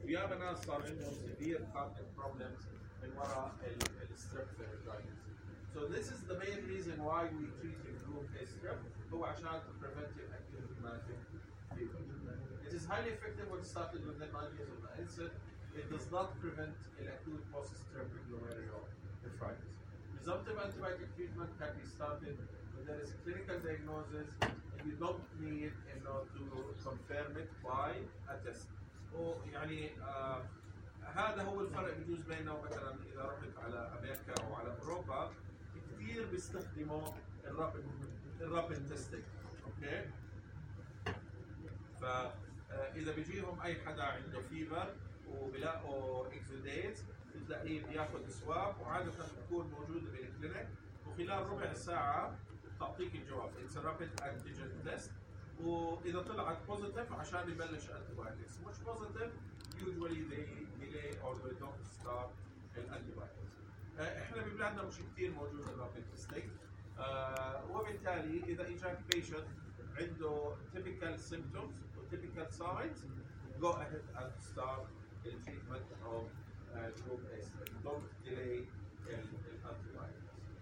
وياما ناس صار عندهم severe cardiac problems من وراء الستريب pharyngitis. So this is the main reason why we treat in group A strep هو عشان to prevent acute rheumatic fever. It is highly effective when started within 9 years of the onset. It does not prevent acute post-strep glomerulonephritis. Presumptive antibiotic treatment can be started when there is a clinical diagnosis and you don't need to confirm it by a test. ويعني هذا هو الفرق بيجوز بينه مثلا اذا رحت على امريكا او على اوروبا كثير بيستخدموا الرابid تيستينج. اوكي، فاذا بيجيهم اي حدا عنده فيبر وبلاقوا اكزوديت بتلاقيه بياخذ سواب وعاده بتكون موجوده بالكلينيك وخلال ربع ساعه تعطيك الجواب. اتس رابid انتيجين تيست، واذا طلعت بوزيتيف عشان يبلش انتيبايوتكس، مش بوزيتيف usually they delay or they don't start الانتيبايوتكس. احنا ببلادنا مش كثير موجود الرابيد تيستينج، وبالتالي اذا اجاك بيشنت عنده typical symptoms or typical signs go ahead and start the treatment of group A strep. Don't delay الانتيبايوتكس.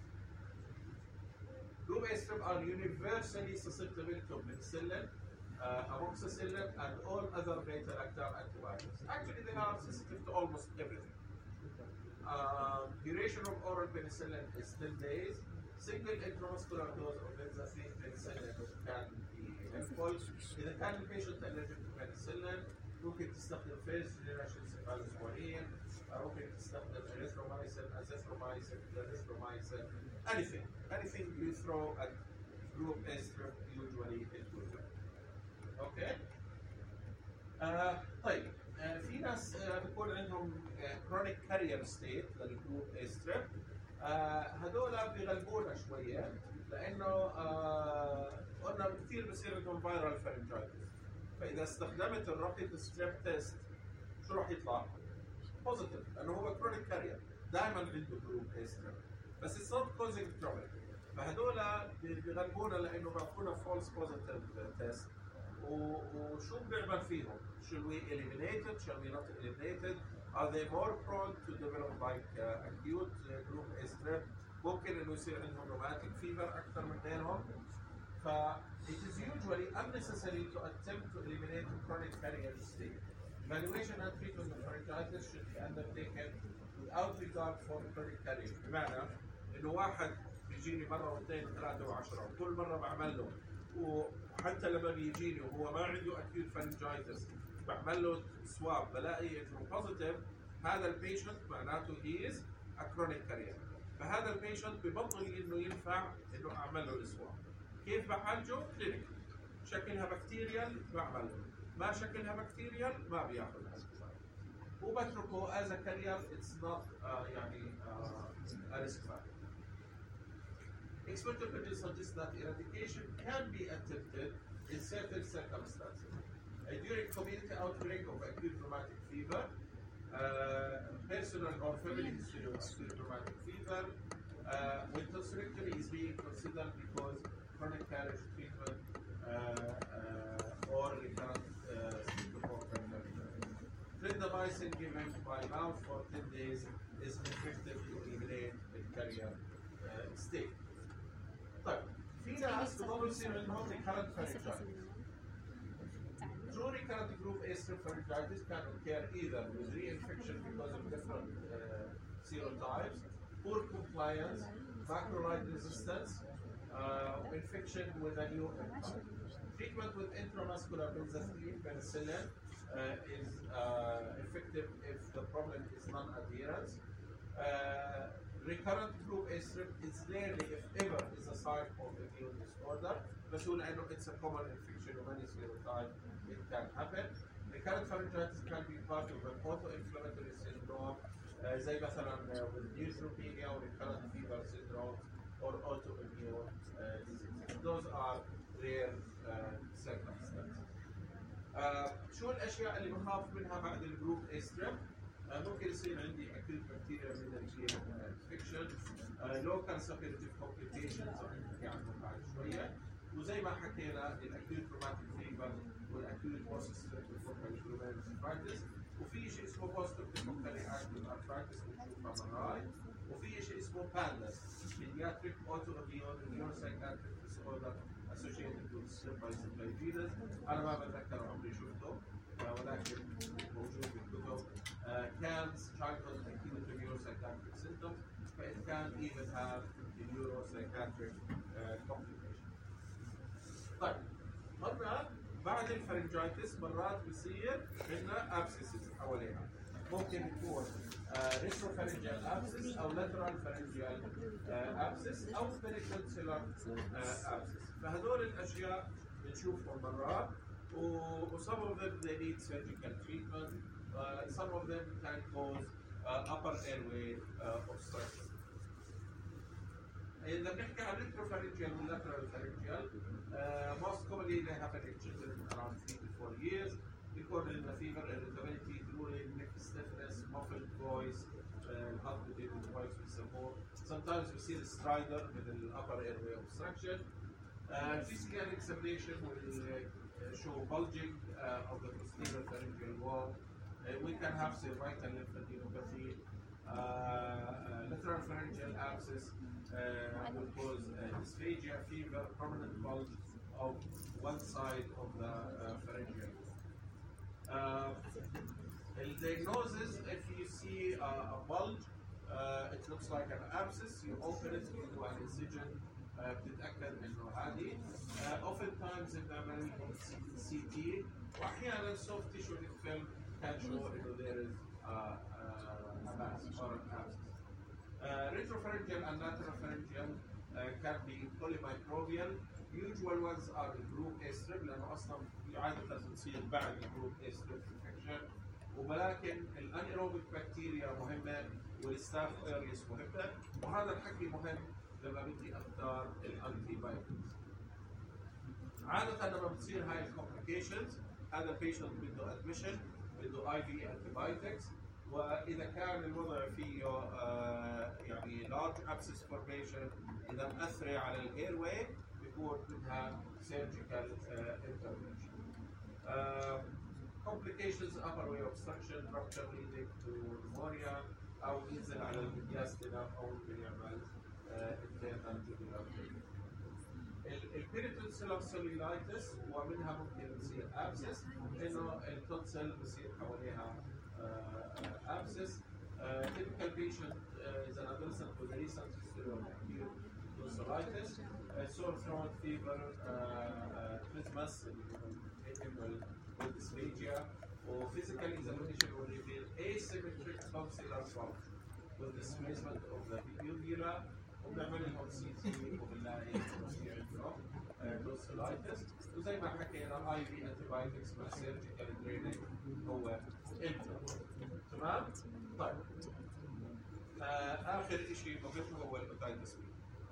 Group A strep are universally susceptible to penicillin, amoxicillin, and all other beta-lactam antibiotics. Actually, they are sensitive to almost everything. Duration of oral penicillin is 10 days. Single intramuscular dose of benzethine penicillin can be helpful. إذا كان البيشنت allergic to penicillin ممكن تستخدم first generation cephalosporin، ممكن تستخدم erythromycin, azithromycin, clarithromycin, anything you throw at group A strep usually it will work. اوكي. طيب في ناس بيكون عندهم chronic carrier state للجروب A strep، هذول بيغلبونا شويه لانه قلنا كثير بصير عندهم فيرال pharyngitis. فاذا استخدمت الرابيد ستريب تيست شو راح يطلع؟ بوزيتيف، لانه هو chronic carrier دائما عنده جروب A strep، بس it's not causing trouble. فهذول بيغلبونا لانه بيعطونا false positive test. وشو بنعمل فيهم؟ Should we eliminate it? Shall we not eliminate it? Are they more prone to develop like acute group A strep? ممكن انه يصير عندهم rheumatic fever اكثر من غيرهم. ف it is usually unnecessary to attempt to eliminate the chronic carrier state. Evaluation and treatment of pharyngitis should be undertaken without regard for chronic carrier. بمعنى انه واحد بيجيني مره واثنين وثلاثه وعشره وكل مره بعمل له، وحتى لما بيجيني وهو ما عنده acute pharyngitis بعمل له سواب بلاقي انه بوزيتيف، هذا البيشنت معناته he is a chronic carrier. فهذا البيشنت ببطل انه ينفع انه اعمل له السواب. كيف بعالجه؟ كلينيك. شكلها بكتيريال بعمل له، ما شكلها بكتيريال ما بياخذ وبتركه as a carrier. It's not يعني a risk factor. Expert opinions suggest that eradication can be attempted in certain circumstances. During community outbreak of acute rheumatic fever, personal or family history of acute rheumatic fever, when tonsillectomy is being considered because chronic carriage treatment or recurrent clindamycin given by mouth for 10 days is effective to eliminate the carrier state. طيب في ناس بضلوا يصير عندهم recurrent pharyngitis. True recurrent group A strep pharyngitis can occur either with reinfection because of different serotypes, poor compliance, macrolide resistance, infection with a new enzyme. Treatment with intramuscular benzethine penicillin is effective if the problem is non-adherence. Recurrent group A strep is rarely, if ever, is a sign of immune disorder. But it's a common infection of many serotypes. It can happen. Recurrent pharyngitis can be part of an autoinflammatory syndrome, زي مثلا with neutropenia or recurrent fever syndrome or autoimmune disease. Those are rare circumstances. شو الاشياء اللي بخاف منها بعد الجروب A strep؟ ممكن يصير عندي acute bacterial meningeal infection, local suppurative complications هنحكي عنهم بعد شويه، وزي ما حكينا الاكيوت روماتيك فيبر والاكيوت بوست ستريبتوكوكال glomerulonephritis، وفي شيء PANDAS, pediatric autoimmune neuropsychiatric disorder associated with cerebral disease. أنا ما بتذكر عمري شفته ولكن موجود بالكتب. CANS, childhood acute neuropsychiatric symptoms, but it can even have neuropsychiatric complications. طيب مرات بعد الفرنجايتس مرات بيصير عندنا ابسيسز حواليها، ممكن يكون ريتروفارنجيال ابسس او لاترال فارنجيال ابسس او بيريكونسيلر ابسس، فهدول الاشياء بنشوفهم مرات some of them they need surgical treatment, some of them can cause upper airway obstruction. إذا بنحكي عن retropharyngeal و lateral pharyngeal, most commonly they happen in children around 3 to 4 years. بيكون عندنا fever, irritability, drooling, neck stiffness, muffled voice, palpitating with the voice بيسموه. Sometimes we see the stridor with the upper airway obstruction. Physical examination will show bulging of the posterior pharyngeal wall. We can have cervical lymphadenopathy, lateral pharyngeal abscess will cause dysphagia, fever, permanent bulge of one side of the pharyngeal wall. The diagnosis, if you see a bulge, it looks like an abscess, you open it, you do an incision, بتتأكد إنه عادي. Oftentimes بنعمل CT وأحيانا soft tissue film can show إنه there is a mass or an abscess. Retropharyngeal and lateropharyngeal can be polymicrobial. Usual ones are the group A strep لأنه أصلا عادة بتصير بعد group A strep infection. ولكن الانيروبيك بكتيريا مهمة والستاف ايريس مهمة، وهذا الحكي مهم لما بدي اختار الانتي بايوتكس. عادة لما بتصير هاي الكومبليكيشنز هذا البيشنت بده ادميشن، بده اي في انتي بايوتكس، واذا كان الوضع فيه يعني لارج ابسس فورميشن اذا مأثرة على الاير واي بيكون بدها سيرجيكال انترفنشن. Complications, upper way obstruction, rupture leading to pneumonia, أو ينزل على الميدياستينا أو ممكن يعمل internal jugular vein. البيريتونسيلر cellulitis ومنها ممكن يصير abscess، إنه التونسل بصير حواليها abscess. Typical patient is an adolescent with a recent history of acute tonsillitis, sore throat, fever, trismus, with dysphagia, or physical examination will reveal asymmetric tonsillar bulge with displacement of the uvula, وبنعمل لهم CT وبنلاقي tonsillitis، وزي ما حكينا اي في انتيبايوتكس مع سيرجيكال درينج هو الانتر. تمام؟ طيب اخر شيء مهم هو الاوتايتس بي.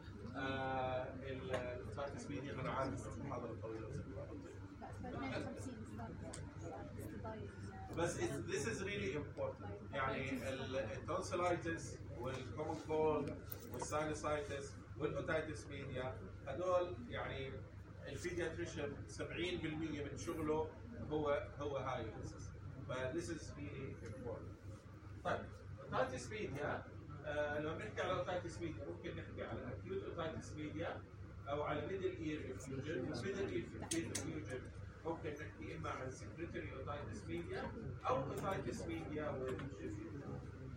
الاوتايتس بي انا عارف المحاضره طويله بس this is really important. يعني التونسيلايتس والكومن كولد والساينوسايتس والاوتايتس ميديا هدول يعني البيدياتريشن 70% من شغله هو هاي القصص. ف this is really important. طيب اوتايتس ميديا لما بنحكي على اوتايتس ميديا ممكن نحكي على acute اوتايتس ميديا او على middle ear effusion. middle ear effusion ممكن نحكي اما عن secretory otitis media او otitis media with diffusion.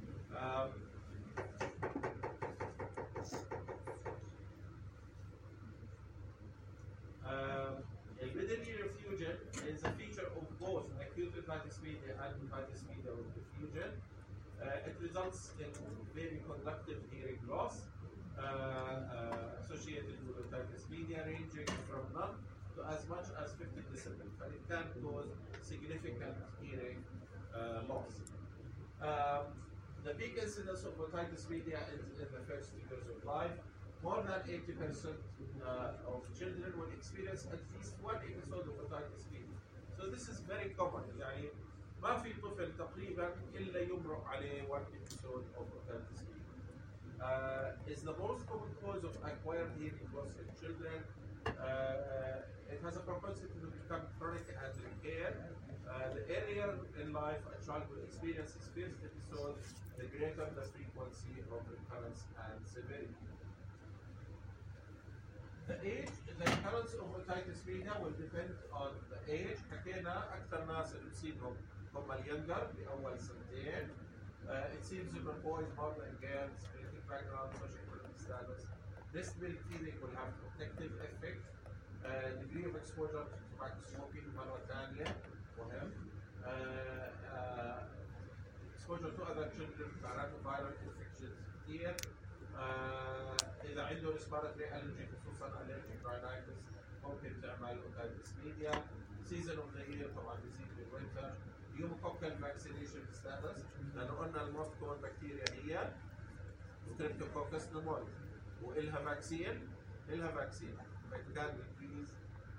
Middle ear effusion is a feature of both acute otitis media and otitis media with diffusion. It results in very conductive hearing loss associated with otitis media ranging from none to as much as 50 decibels, but it can cause significant hearing loss. The big incidence of otitis media is in the first years of life. More than 80% of children will experience at least one episode of otitis media. So this is very common. يعني ما في طفل تقريبا إلا يمرق عليه one episode of otitis media. It's the most common cause of acquired hearing loss in children. It has a propensity to become chronic and impaired. The earlier in life a child will experience his first episode, the greater the frequency of recurrence and severity. The age, the occurrence of otitis media will depend on the age. حكينا أكثر ناس اللي بتصيبهم هم اليونجر بأول سنتين. It seems that boys more than girls, genetic background, socio-economic status. Breast milk feeding will have protective effect. Degree of exposure to tobacco smoking مرة ثانية مهم. Exposure to other children معناته viral infections كثير. إذا عنده respiratory allergy خصوصا allergic rhinitis ممكن تعمل otitis media. Season of the year طبعا بيزيد بالwinter. Pneumococcal vaccination status لأنه قلنا الموست كومن بكتيريا هي Streptococcus pneumoniae وإلها فاكسين فكان increase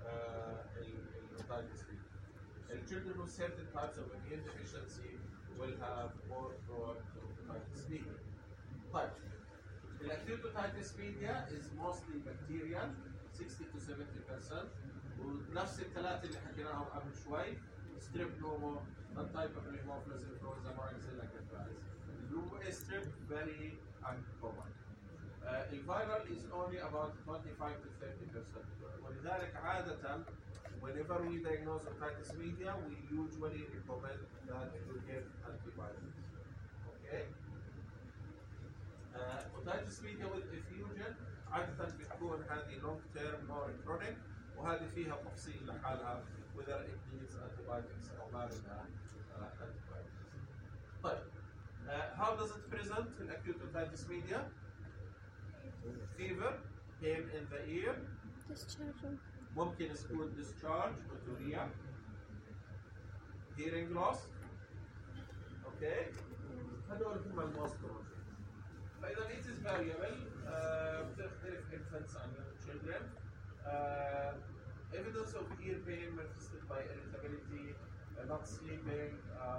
otitis media. And children with certain types of immune deficiency will have more prone to otitis media. But the acute otitis media is mostly bacterial 60 to 70%. ونفس الثلاثة اللي حكيناهم قبل شوي strep pneumo, non-type of pneumophilis influenza, varicella catarrhalis. Blue strep very uncommon. الفيرال is only about 25 to 30%. ولذلك عادة whenever we diagnose otitis media we usually recommend that you give antibiotics. Okay? otitis media with effusion عادة بتكون هذه long term or chronic وهذه فيها تفصيل لحالها whether it needs antibiotics أو ما بدها antibiotics. طيب how does it present in acute otitis media? Fever, pain in the ear, discharge, ممكن تكون discharge, otorrhea, hearing loss. Okay? هذول هم الموست common. فإذا it is variable بتختلف infants and young children. Evidence of ear pain manifested by irritability, not sleeping,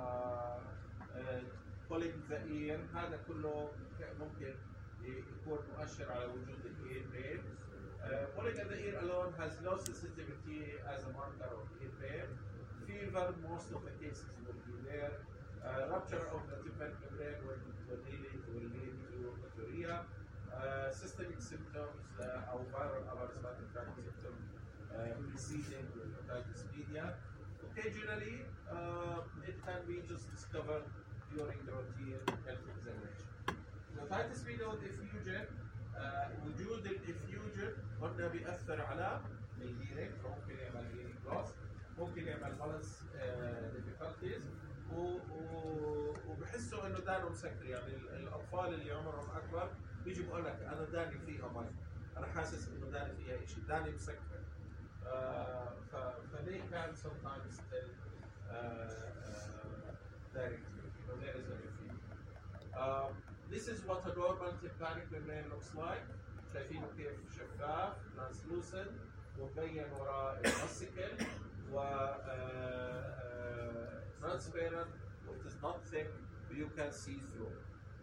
pulling the ear هذا كله ممكن يكون مؤشر على وجود ear pain. Pulling at the ear alone has no sensitivity as a marker of ear pain. Fever, most of the cases will be there. Rupture of the tympanic membrane will lead to otorrhea. Systemic symptoms or viral upper respiratory tract symptoms preceding otitis media. Occasionally, it can be just discovered during the routine health examination. Otitis media with effusion, وجود الافيوجن قلنا بيأثر على الهيرنج فممكن يعمل hearing loss ممكن يعمل balance difficulties وبحسوا انه دانه مسكر يعني الاطفال اللي عمرهم اكبر بيجي بقول لك انا داني فيها مي انا حاسس انه داني فيها شيء داني مسكر فليه كان sometimes tell directly there is an effusion. This is what a normal tympanic membrane looks like. شايفينه كيف شفاف translucent ومبين وراه الفاسيكل و transparent it is not thick you can see through.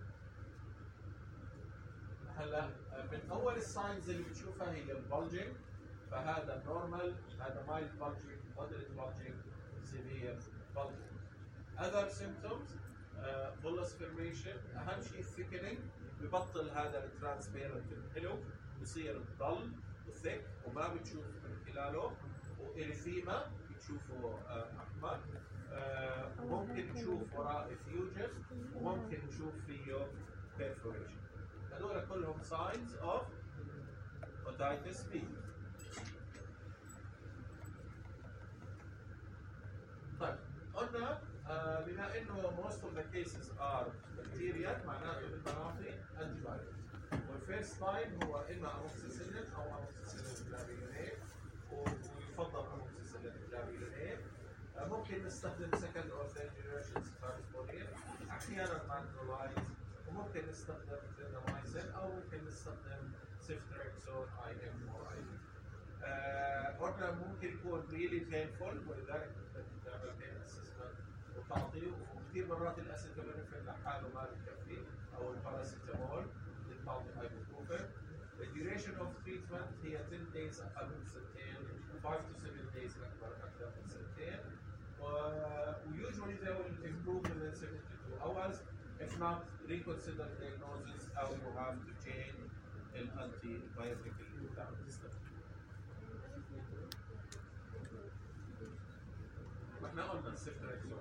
هلا من اول الساينز اللي بتشوفها هي البلجنج فهذا نورمال هذا مايلد بلجنج moderate بلجنج severe بلجنج. Other symptoms bullous formation اهم شيء thickening ببطل هذا الترانسبيرنت الحلو بصير ضل وثيك وما بتشوف من خلاله وإريثيما بتشوفه احمر ممكن تشوف وراه effusion وممكن تشوف فيه perforation. هذول كلهم signs of otitis media. طيب قلنا بما انه most of the cases are bacterial معناته بالمناطق antibiotics. والفيرست لاين هو اما amoxicillin او amoxicillin clavulanate ويفضل amoxicillin clavulanate. ممكن نستخدم second or third generation cephalosporin احيانا macrolides وممكن نستخدم clindamycin او ممكن نستخدم ceftriaxone IM or IV. قلنا ممكن يكون really painful ولذلك تعمل pain assessment وتعطيه وكثير مرات الاسيتامينوفين لحاله ما بكفي او الباراسيتامول بتعطي ايبوبروفين. The duration of treatment هي 10 days قبل سنتين 5 to 7 days اكثر من سنتين. usually they will improve within 72 hours. If not, reconsider diagnosis how you have to change الانتي بتاع السيستم. ما احنا قلنا السيفتريكسون.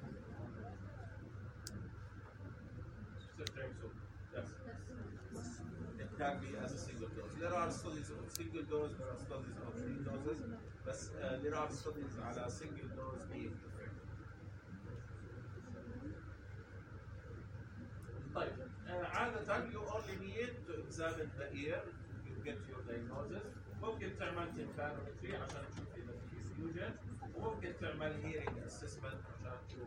Ceftriaxone, yes. It can be as a single dose. There are studies of single dose, there are studies of 3 doses, but there are studies على single dose being effective. طيب عادة you only need to examine the ear to get your diagnosis. ممكن تعمل tympanometry عشان تشوف إذا في fusion، وممكن تعمل hearing assessment عشان تشوف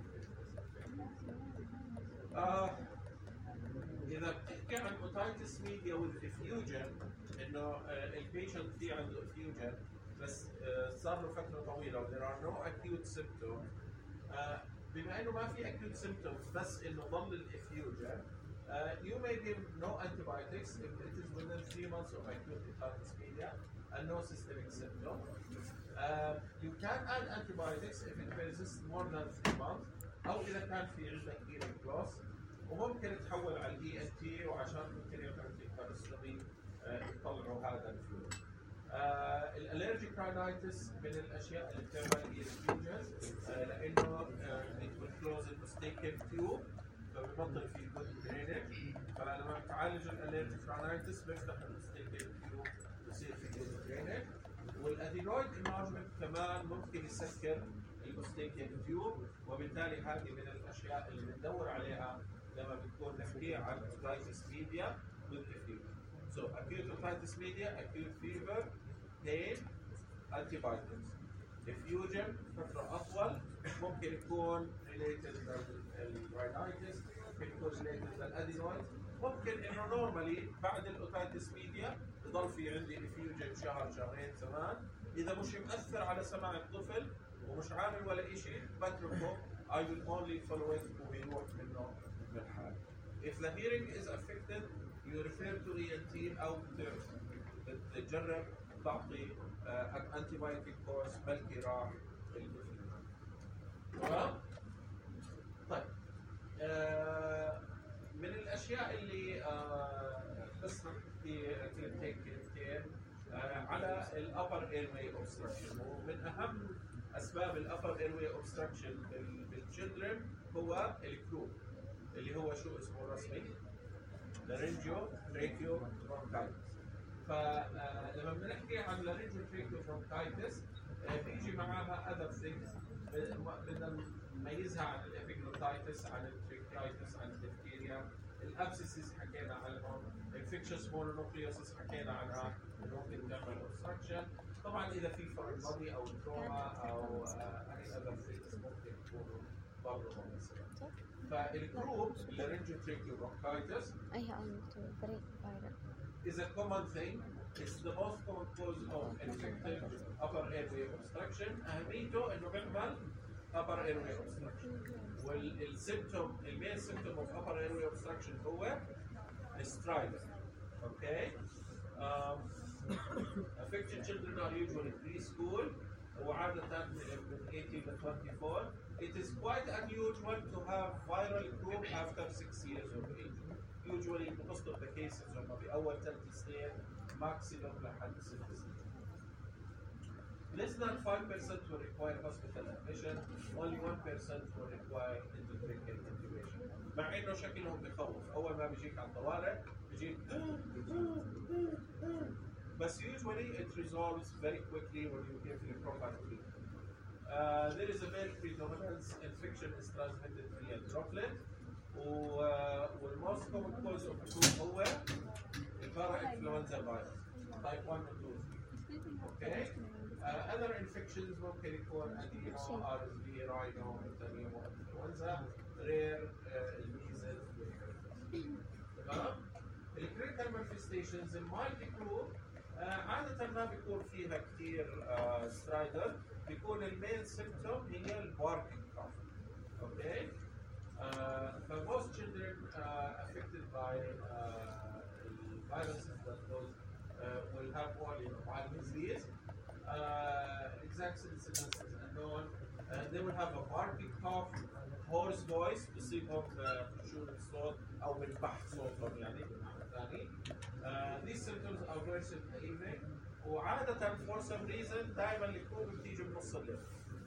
إذا بتحكي عن otitis media with effusion إنه البيشنت في عنده effusion بس صار له فترة طويلة و there are no acute symptoms. بما إنه ما في acute symptoms بس إنه ضل الeffusion you may give no antibiotics if it is within 3 months of acute otitis media and no systemic symptom. You can add antibiotics if it persists more than 3 months أو إذا كان في عندك hearing loss. وممكن تحول على الاي ان تي وعشان ممكن يعطيك كارستومي يطلعوا هذا الفلويد. الالرجيك راينايتس من الاشياء اللي بتعمل ايرفيوجنز لانه it will close المستيكن تيوب فبيبطل في جود درينج. فلما بتعالج الالرجيك راينايتس بيفتح المستيكن تيوب بصير في جود درينج. والادينويد انارجمنت كمان ممكن يسكر المستيكن تيوب، وبالتالي هذه من الاشياء اللي بندور عليها لما بتكون نحكي عن otitis media with effusion. So acute otitis media, acute fever, pain, antibiotics. Effusion فترة أطول ممكن يكون related للrhinitis، ممكن يكون related للadenoid، ممكن إنه normally بعد الأوتايتس ميديا يضل في عندي effusion شهر شهرين ثمان. إذا مش مأثر على سمع الطفل ومش عامل ولا شيء بتركه I will only follow it وبيروح منه. If the hearing is affected, you refer to ENT أو تجرب تعطي antibiotic course بلكي راح تمام؟ طيب من الأشياء اللي بس نحكي كلمتين على الupper airway obstruction. ومن أهم أسباب الupper airway obstruction بالchildren هو الكروب اللي هو شو اسمه الرسمي؟ لارنجيو تريكيو برونكايتس. فلما بنحكي عن لارنجيو تريكيو برونكايتس بيجي معاها other things بدنا نميزها عن الابيجلوتايتس، عن التريكيايتس، عن الدفتيريا. الابسيسز حكينا عنهم، الانفكشس مونونوكليوسس حكينا عنها ممكن تعمل obstruction. طبعا اذا في فورن بودي او تروما او اي other things ممكن يكونوا برضه مميزين. فالجروب laryngeal bronchitis is a common thing. It's the most common cause of infected upper airway obstruction. أهميته إنه بيعمل upper airway obstruction. والsymptom main symptom of upper airway obstruction هو stridor. Okay. Affected children are usually preschool وعادة من 18 to 24. It is quite unusual to have viral croup after 6 years of age. Usually most of the cases هم بأول 3 سنين maximum لحد 6 سنين. Less than 5% will require hospital admission. Only 1% will require endotracheal intubation. مع إنه شكلهم بخوف. أول ما بيجيك على الطوارئ بيجيك بس usually it resolves very quickly when you give the proper treatment. There is a very predominant infection is transmitted via droplet. والmost common cause of croup هو influenza virus type 1 and 2. Okay. Other infections ممكن يكون adeno, RSV, rhino, pneumonia, influenza, rare measles. تمام. الكريتال manifestations المايلد croup عادة ما بيكون فيها كثير stridor. بيكون المين symptom هي الباركينج cough. Okay. Most children affected by viruses that those will have only mild disease. Exact incidence is unknown. they will have a barking cough, hoarse voice بصيبهم خشونة الصوت أو بالبحث صوتهم يعني بالمعنى الثاني. These symptoms are worse in the evening وعادة for some reason دائما الكروب بتيجي بنص الليل.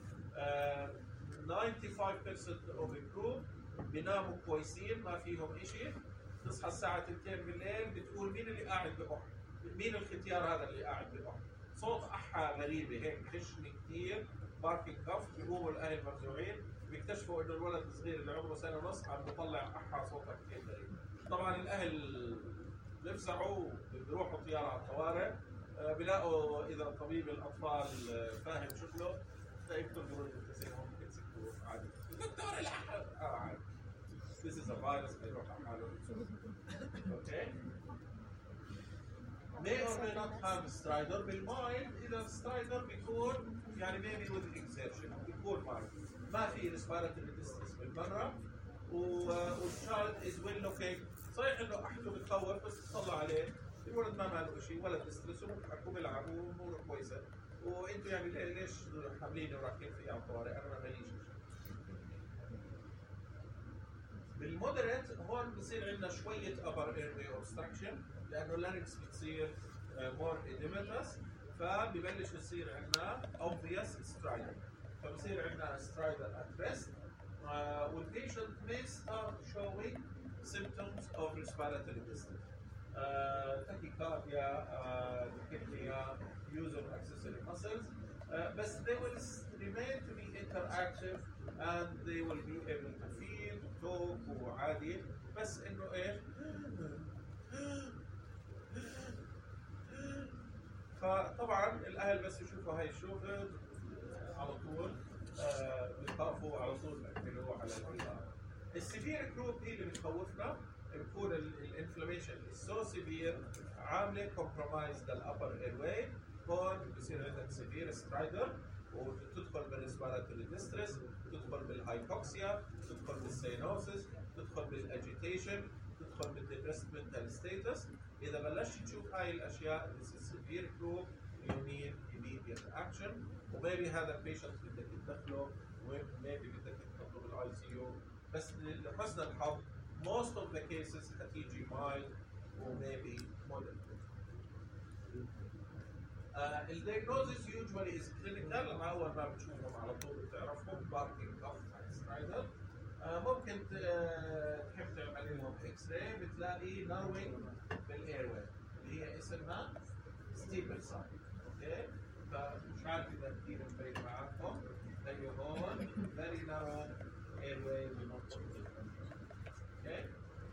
95% of الكروب بيناموا كويسين ما فيهم إشي، تصحى الساعة 2 بالليل بتقول مين اللي قاعد بأح؟ مين الختيار هذا اللي قاعد بأح؟ صوت أحا غريبة هيك خشنة كثير، باركينج كف، بيقوموا الأهل مفزوعين بيكتشفوا إنه الولد الصغير اللي عمره سنة ونص عم بيطلع أحا صوتها كثير غريب. طبعا الأهل بيفزعوا بيروحوا طيارة على الطوارئ، بيلاقوا إذا طبيب الأطفال فاهم شغله فيكتبوا التسيهم يمسكوه عادي. دكتور الأحا عادي. This is a virus بيروح على حاله. Okay. May or may not have stridor بالمايند. إذا stridor بيكون يعني maybe with exertion بيكون ما في respiratory distress بالمرة والchild is well looking. صحيح إنه أحده بتخوف بس تطلع عليه الولد ما ماله شيء ولا ديستريس وبيحكوا بيلعبوا وأموره كويسة وأنتوا يعني ليش حامليني ورايحين فيه على الطوارئ؟ أنا ما ماليش شيء. بالمودريت هون بصير عندنا شوية upper airway obstruction لأنه اللارynx بتصير more edematous فببلش يصير عندنا obvious stridor فبصير عندنا stridor at rest والpatient may start showing symptoms of respiratory distress tachycardia, dyspnea, use of accessory muscles but they will remain to be interactive and they will be able to feel talk وعادي بس انه ايش فطبعا الاهل بس يشوفوا هاي الشغل على طول بيخافوا على طول يعملوا على السيفير كروب هي اللي بتخوفنا بكون الانفلاميشن سو سيفير عامله كومبرومايز للابر ايرواي هون بصير عندك سيفير سترايدر وتدخل بالريسبيراتوري ديستريس تدخل بالهايبوكسيا تدخل بالسينوسيس تدخل بالاجيتيشن تدخل بالديبرست منتال ستيتس اذا بلشت تشوف هاي الاشياء this is severe group you need immediate action وmaybe هذا البيشنت بدك تدخله وmaybe بدك تحطه بالاي سي يو بس لحسن الحظ most of the cases هتيجي mild وmaybe moderate. الدياجنوزيس يوجوالي از كلينيكال لما اول ما بتشوفهم على طول بتعرفهم باركينج كف سترايدر ممكن تحب تعمل لهم اكس راي بتلاقي ناروينج بالاير واي اللي هي اسمها ستيبل ساين اوكي فمش عارف اذا كثير مبين معاكم زي هون فيري نارو اير واي بنقطه اوكي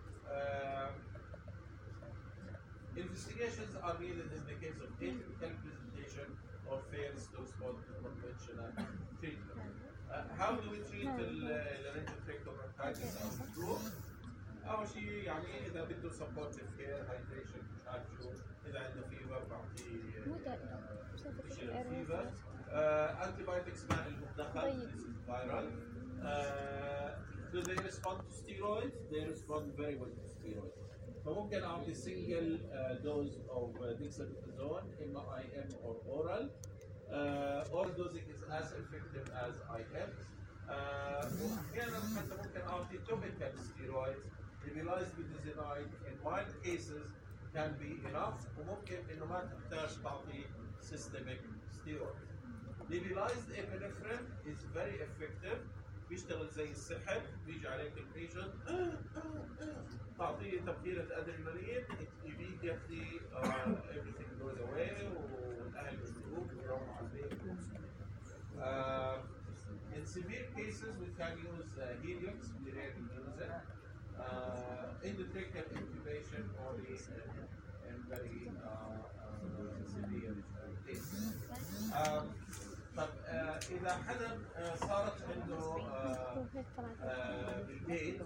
Investigations are needed in the case of atypical presentation or fails to respond to conventional treatment. How do we treat laryngotracheobronchitis أو الفلو؟ أول شيء يعني إذا بده supportive care, hydration مش عارف شو، إذا عنده fever بعطيه fever. Antibiotics ما لهم دخل, this is viral. Do they respond to steroids? They respond very well to steroids. فممكن أعطي single dose of dexamethasone إما IM or oral. Oral dosing is as effective as IM. وأحيانا حتى ممكن أعطي topical steroids. Nebulized budesonide in mild cases can be enough وممكن إنه ما تحتاج تعطي systemic steroids. Nebulized epinephrine is very effective. بيشتغل زي السحر بيجي عليك البيشنت تعطيه تبخيرة ادرينالين immediately everything goes away والاهل بيشتروك ويروحوا على البيت. In severe cases we can use Helix, we rarely use it. Endotracheal intubation only in very severe cases. طب إذا حدا صارت عنده بالبيت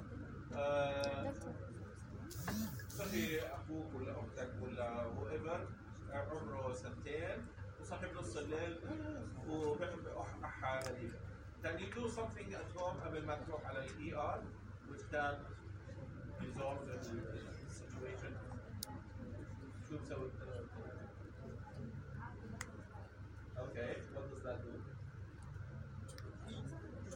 صحي أخوك ولا أختك ولا whoever عمره سنتين وصحي بنص الليل وبيعمل أحا غريبة. Can you do something at home قبل ما تروح على ER which can resolve the situation? شو بسوي؟ Okay, what does that do?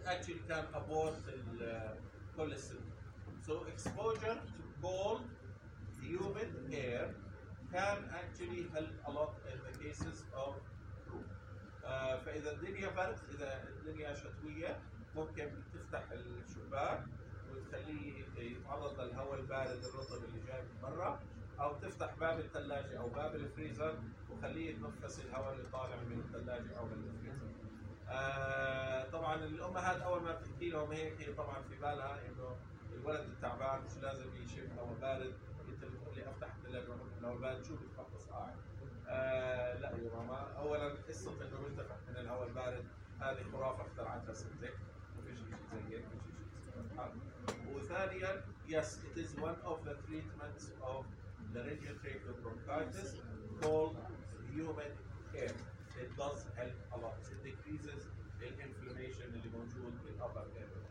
actually can abort كل السيمتوم. So exposure to cold, humid air can actually help a lot in the cases of flu. فإذا الدنيا برد، إذا الدنيا شتوية، ممكن تفتح الشباك وتخليه يتعرض للهواء البارد الرطب اللي جاي من برا، أو تفتح باب الثلاجة أو باب الفريزر وخليه يتنفس الهواء اللي طالع من الثلاجة أو من الفريزر. طبعا الأمهات أول ما بتحكي لهم هيك هي طبعا في بالها إنه الولد التعبان مش لازم يشم هواء بارد. أنت بتقول لي أفتح الثلاجة وأحط الهواء البارد، شو بتفحص قاعد؟ لا يا ماما، أولا قصة إنه بنتفح من الهواء البارد هذه خرافة اخترعتها ستك، ما فيش شيء زي هيك، ما فيش شيء. وثانيا yes, it is one of the treatments of laryngeal bronchitis called humid air. It does help a lot. It decreases the inflammation اللي موجود في الupper area.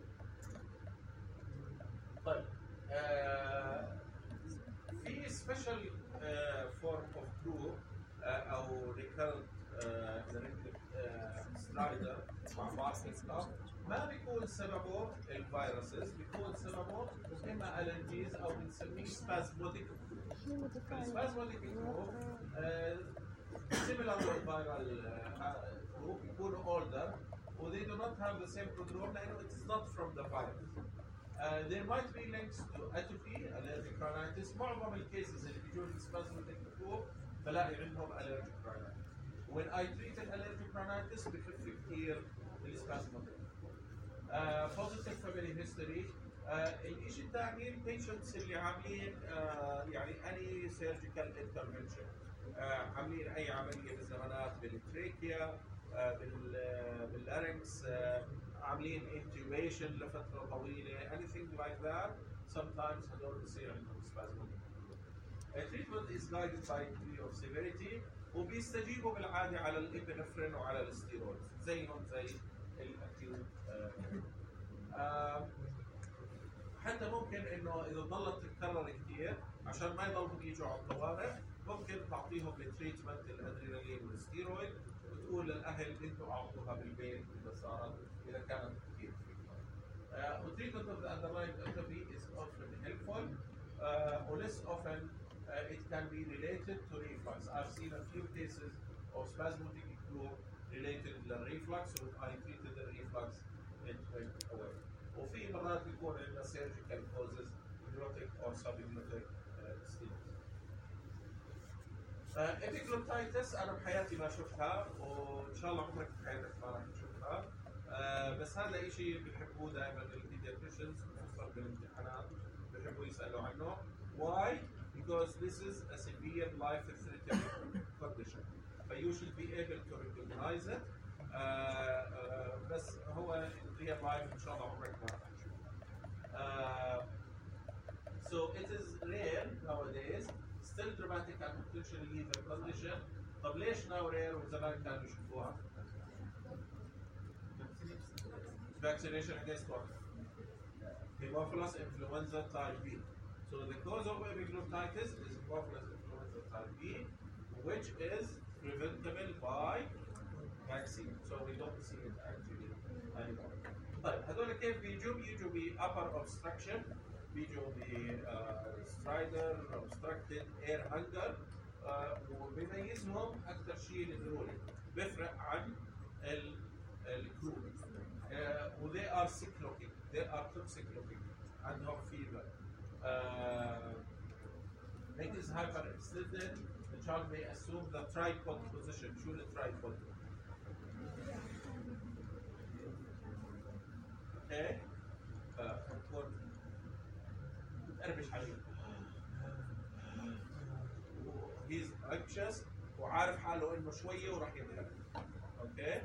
طيب في special form of flu أو recurrent سترايدر مع بعض الأسباب ما بيكون سببه الفيروسز، بيكون سببه إما ألرجيز أو بنسميه spasmodic flu. الspasmodic flu similar to viral flu بيكونوا older و they do not have the same prodrome لأنه it is not from the virus. There might be links to atopy, allergic rhinitis. معظم الكيسز اللي بيجوا spasmodic flu بلاقي عندهم allergic rhinitis. When I treat allergic rhinitis بخف كثير الspasmodic. Positive family history. الشيء الثاني البيشنتس اللي عاملين يعني any surgical intervention. عاملين اي عمليه بالزمانات بالتريكيا، باللارنكس، عاملين intubation لفتره طويله، anything like that. Sometimes هدول بصير عندهم spasmodic. Treatment is guided by degree of severity وبيستجيبوا بالعاده على الابنفرين وعلى الستيرويد زيهم زي الاكيوت. حتى ممكن انه اذا ظلت تتكرر كثير عشان ما يضلوا يجوا على الطوارئ ممكن تعطيهم التريتمنت الادرينالين والستيرويد وتقول للاهل انتم اعطوها بالبيت اذا كانت كثير. Treatment of the underlying atopy is often helpful or less often. It can be related to reflux. I've seen a few cases of spasmodic flu related to the reflux, so I treated the reflux and it went away. وفي مرات بيكون عندنا surgical causes, glottic or subglottic stenosis. Epiglottitis أنا بحياتي ما شفتها وإن شاء الله عمرك بحياتك ما راح تشوفها. بس هذا شيء بيحبوه دائما البيدياتريشنز خصوصا بالامتحانات بيحبوا يسألوا عنه. Why? Because this is a severe life-threatening condition. But you should be able to recognize it. بس هو in real life إن شاء الله عمرك ما راح تشوفه. So it is rare nowadays. Still dramatic and potentially lethal condition. طب ليش now rare وزمان كانوا يشوفوها؟ Vaccination against what? Haemophilus influenza type B. So the cause of epiglottitis is Haemophilus influenza type B, which is preventable by vaccine. So we don't see it actually anymore. طيب هذول كيف بيجوا؟ بيجوا ب upper obstruction، بيجوا ب stridor obstructed air hunger، وبيميزهم أكثر شيء النوري، بيفرق عن الكرو. وthey are sick looking، they are toxic looking، عندهم fever. It is hyperextended. The child may assume the tripod position. شو الترايبود؟ Okay. بتقربش عليه. He's anxious وعارف حاله إنه شوية وراح يذهب. Okay.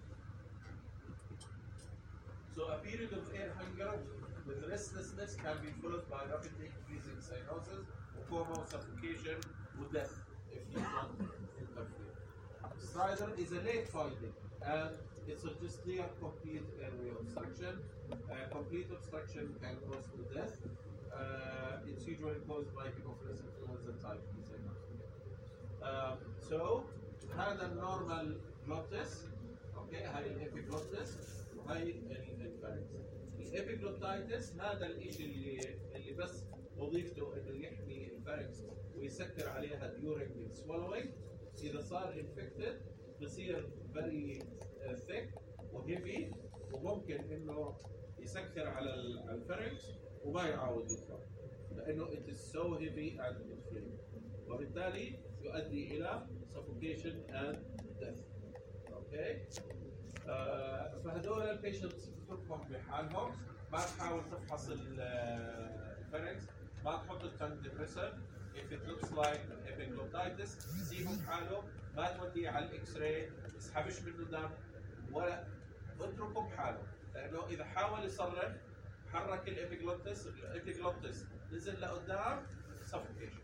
So a period of air hunger with restlessness can be followed by rapidly increasing cyanosis, coma, suffocation, or death if you don't interfere. Stridor is a late finding and it suggests clear complete airway obstruction. Complete obstruction can cause to death. It's usually caused by Haemophilus influenza type B cyanosis. So هذا النورمال glottis. اوكي هاي الابيجلوتس وهي الفارنكس. الابيجلوتايتس هذا الشيء اللي بس وظيفته انه يحمي الفارنكس ويسكر عليها during swallowing. اذا صار infected بصير very thick وهيفي وممكن انه يسكر على الفارنكس وما يعاود يطلع لانه it is so heavy and inflamed وبالتالي يؤدي الى suffocation and death. اوكي فهدول البيشنتس تتركهم بحالهم، ما تحاول تفحص الفارنكس، ما تحط التنج ديبريسر. if it looks like epiglottitis سيبه بحاله، ما توديه على الاكس راي، تسحبش منه دم ولا اتركه بحاله، لانه اذا حاول يصرخ حرك الابيجلوتس نزل لقدام suffocation.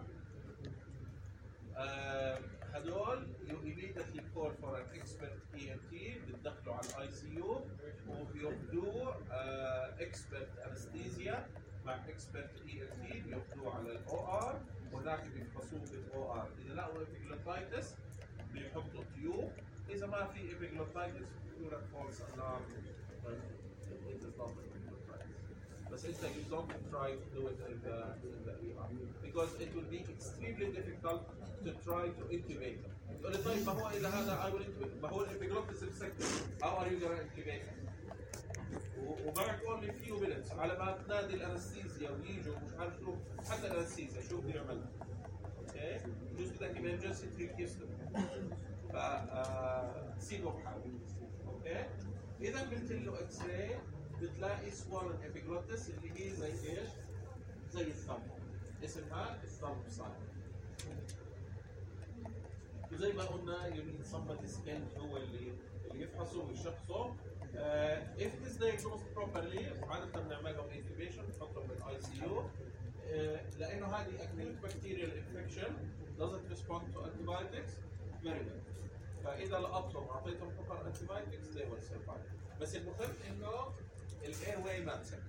هدول you immediately call for an expert ENT بتدخلوا على الاي سي يو وبياخذوه expert anesthesia مع expert ENT بياخذوه على الاو ار وهناك بيفحصوه بالاو ار. اذا لقوا epiglottitis بيحطوا تيوب، اذا ما في epiglottitis بيقولوا لك false alarm it is not epiglottitis. بس انت you don't try to do it in the ER because it will be extremely difficult to try to intubate. تقول لي طيب ما هو اذا هذا I will intubate، ما هو الابيجلوتس مسكر how are you going to intubate؟ ومعك only few minutes على ما تنادي الانستيزيا ويجوا مش عارف شو، حتى الانستيزيا شو بيعمل؟ اوكي؟ بجوز بدك emergency tracheostomy. ف سيبه بحاله. اوكي؟ اذا قلت له اكس راي بتلاقي swollen epiglottis اللي هي زي ايش؟ زي الثumb. اسمها الثumb sign. وزي ما قلنا you need somebody skilled هو اللي يفحصه ويشخصه. if it is diagnosed properly عادة بنعمل لهم intubation بنحطهم بالاي سي يو لانه هذه acute bacterial infection doesn't respond to antibiotics very well. فاذا لقطتهم واعطيتهم proper antibiotics they will survive. بس المهم انه الاير واي ما تسكر.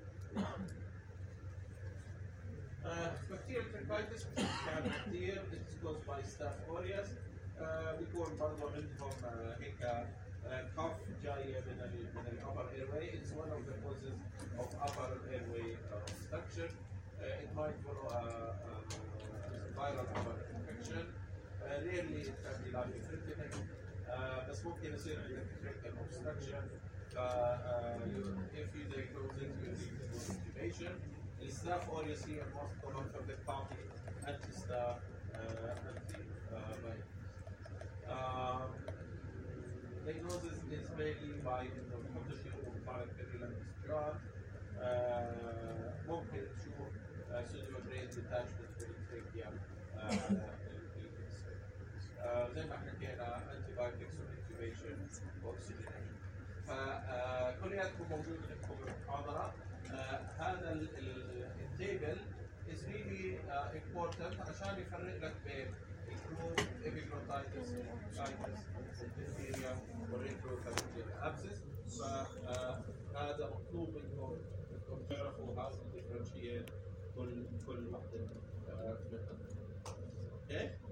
bacterial tracheitis بتعمل كثير it's caused by staph aureus. بيكون برضه عندهم هيك cough جايه من الupper airway. It's one of the causes of upper airway obstruction. It might follow a viral upper infection. Rarely it can be life-threatening. بس ممكن يصير عندك tracheal obstruction. If you diagnose it, you need to do intubation. The staph aureus here most common from the county anti-staph antibiotics. Diagnosis is mainly by الحمض وبعض الكابيلاري استشعار. ممكن تشوف pseudo-brain detachment في التراكيا زي ما حكينا antibiotics وintubation واكسجينيشن. فكلياتكم موجود عندكم بالمحاضرة. هذا التيبل is really important عشان يفرق لك بين الجروب epiglottitis, diphtheria والretroperitoneal abscess. فهذا مطلوب منكم انكم تعرفوا how to differentiate كل واحدة منهم. اوكي؟